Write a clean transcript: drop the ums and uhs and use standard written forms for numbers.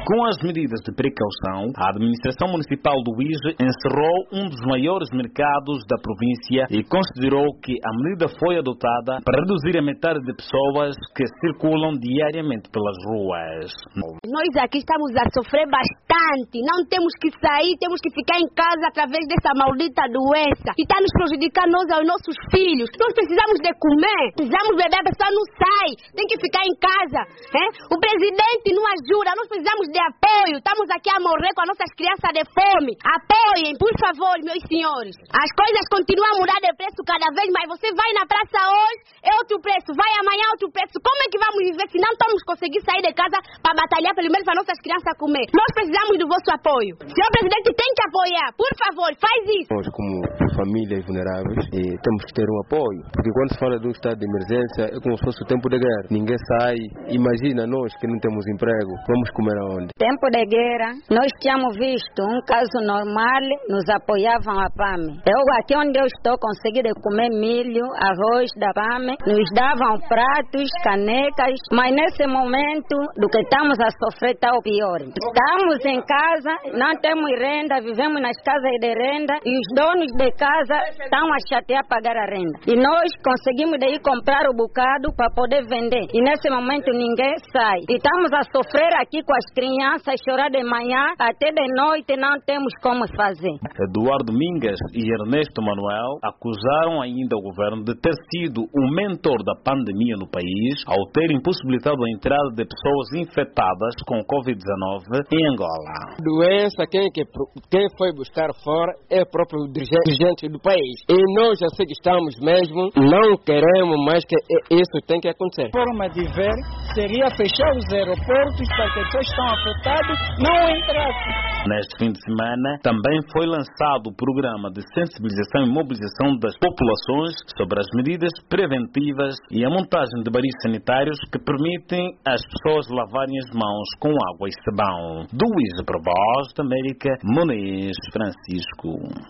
Com as medidas de precaução, a administração municipal do Uíge encerrou um dos maiores mercados da província e considerou que a medida foi adotada para reduzir a metade de pessoas que circulam diariamente pelas ruas. Nós aqui estamos a sofrer bastante, não temos que sair, temos que ficar em casa através dessa maldita doença e está nos prejudicando nós aos nossos filhos. Nós precisamos de comer, precisamos beber, a pessoa não sai, tem que ficar em casa. O presidente não ajuda, nós precisamos de apoio, estamos aqui a morrer com as nossas crianças de fome. Apoiem, por favor, meus senhores. As coisas continuam a mudar de preço cada vez mais. Você vai na praça hoje, é outro preço, vai amanhã outro preço. Como é que vamos viver se não estamos conseguindo sair de casa para batalhar pelo menos para nossas crianças comer? Nós precisamos do vosso apoio. Senhor presidente tem que apoiar, por favor, faz isso. Nós, como famílias vulneráveis, temos que ter um apoio, porque quando se fala de um estado de emergência é como se fosse o tempo de guerra. Ninguém sai. Imagina nós que não temos emprego, vamos comer aonde? Tempo de guerra, nós tínhamos visto um caso normal, nos apoiavam a PAME. Eu aqui onde eu estou consegui comer milho, arroz da PAME, nos davam pratos, canecas, mas nesse momento do que estamos a sofrer está o pior. Estamos em casa, não temos renda, vivemos nas casas de renda e os donos de casa estão a chatear pagar a renda. E nós conseguimos de ir comprar o bocado para poder vender. E nesse momento ninguém sai. E estamos a sofrer aqui com as crianças, chorar de manhã até de noite, não temos como fazer. Eduardo Mingas e Ernesto Manuel acusaram ainda o governo de ter sido o mentor da pandemia no país ao ter impossibilitado a entrada de pessoas infectadas com Covid-19 em Angola. Doença, quem foi buscar fora é o próprio dirigente do país. E nós assim que estamos mesmo, não queremos mais que isso tenha que acontecer. A forma de ver seria fechar os aeroportos para que as pessoas que estão afetadas não entrassem. Neste fim de semana, também foi lançado o programa de sensibilização e mobilização das populações sobre as medidas preventivas e a montagem de baris sanitários que permitem às pessoas lavarem as mãos com água e sabão. Do Uíge para a Voz da América, Muniz Francisco.